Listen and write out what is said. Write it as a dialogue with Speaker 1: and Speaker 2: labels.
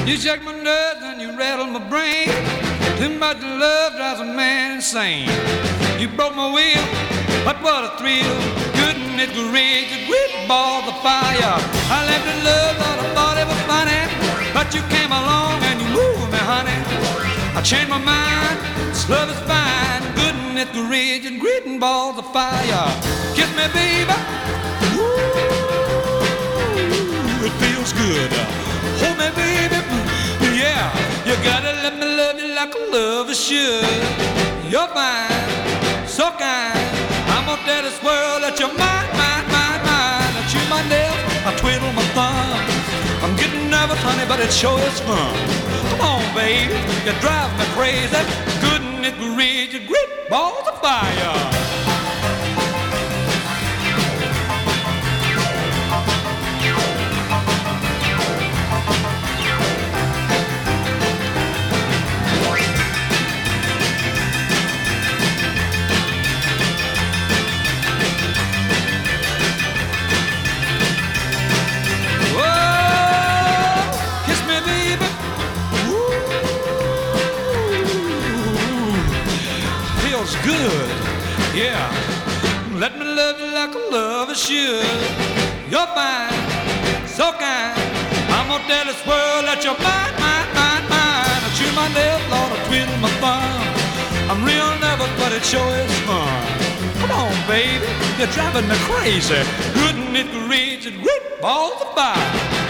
Speaker 1: You shake my nerves and you rattle my brain. Too much love drives a man insane. You broke my will, but what a thrill. Goodness gracious, great balls of fire. I left in love, thought it was funny, but you came along and you moved me, honey. I changed my mind, this love is fine. Goodness gracious, great balls of fire. Kiss me, baby. Ooh, it feels good. Hold me, baby. Yeah, you gotta let me love you like a lover should. You're fine, so kind. I'm gonna tell this world that you're mine, mine, mine, mine. I chew my nails, I twiddle my thumb. I'm getting nervous, honey, but it sure is fun. Come on, baby, you drive me crazy. Goodness gracious, great balls of fire. Good, yeah. Let me love you like a lover should. You're fine, so kind. I'm gonna tell this world that you're mine, mine, mine, mine. I chew my nails, Lord, I twiddle my thumb. I'm real nervous, but it sure is fun. Come on, baby, you're driving me crazy. Goodness gracious, great balls of fire.